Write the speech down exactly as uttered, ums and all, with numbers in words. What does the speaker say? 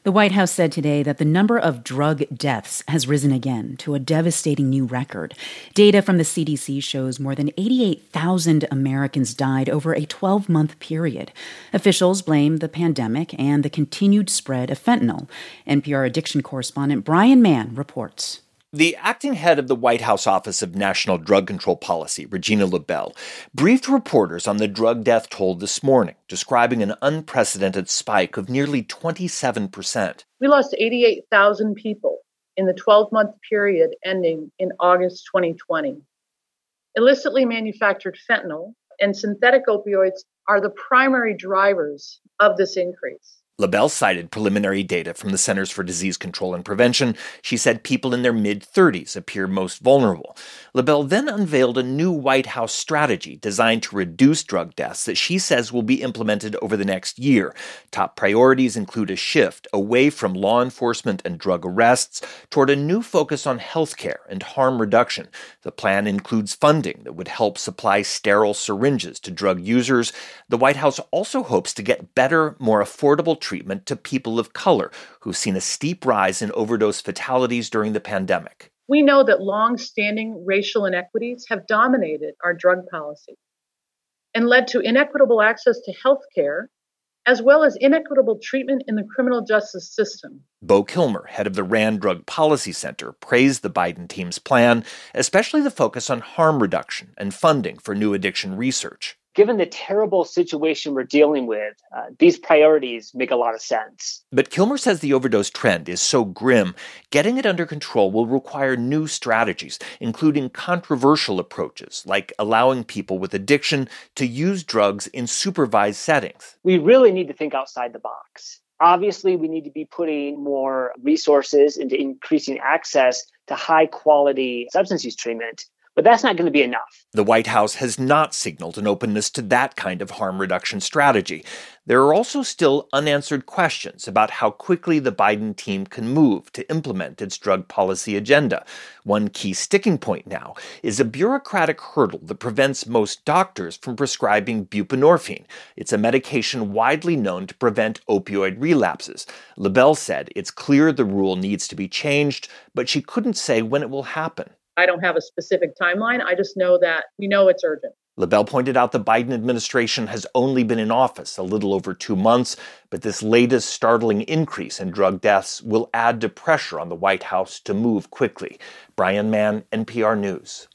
The White House said today that the number of drug deaths has risen again to a devastating new record. Data from the C D C shows more than eighty-eight thousand Americans died over a twelve-month period. Officials blame the pandemic and the continued spread of fentanyl. N P R addiction correspondent Brian Mann reports. The acting head of the White House Office of National Drug Control Policy, Regina LaBelle, briefed reporters on the drug death toll this morning, describing an unprecedented spike of nearly twenty-seven percent. We lost eighty-eight thousand people in the twelve-month period ending in August twenty twenty. Illicitly manufactured fentanyl and synthetic opioids are the primary drivers of this increase. LaBelle cited preliminary data from the Centers for Disease Control and Prevention. She said people in their mid-thirties appear most vulnerable. LaBelle then unveiled a new White House strategy designed to reduce drug deaths that she says will be implemented over the next year. Top priorities include a shift away from law enforcement and drug arrests toward a new focus on healthcare and harm reduction. The plan includes funding that would help supply sterile syringes to drug users. The White House also hopes to get better, more affordable treatment to people of color who've seen a steep rise in overdose fatalities during the pandemic. We know that long-standing racial inequities have dominated our drug policy and led to inequitable access to health care, as well as inequitable treatment in the criminal justice system. Beau Kilmer, head of the RAND Drug Policy Center, praised the Biden team's plan, especially the focus on harm reduction and funding for new addiction research. Given the terrible situation we're dealing with, uh, these priorities make a lot of sense. But Kilmer says the overdose trend is so grim, getting it under control will require new strategies, including controversial approaches like allowing people with addiction to use drugs in supervised settings. We really need to think outside the box. Obviously, we need to be putting more resources into increasing access to high-quality substance use treatment. But that's not going to be enough. The White House has not signaled an openness to that kind of harm reduction strategy. There are also still unanswered questions about how quickly the Biden team can move to implement its drug policy agenda. One key sticking point now is a bureaucratic hurdle that prevents most doctors from prescribing buprenorphine. It's a medication widely known to prevent opioid relapses. LaBelle said it's clear the rule needs to be changed, but she couldn't say when it will happen. I don't have a specific timeline. I just know that we know it's urgent. LaBelle pointed out the Biden administration has only been in office a little over two months, but this latest startling increase in drug deaths will add to pressure on the White House to move quickly. Brian Mann, N P R News.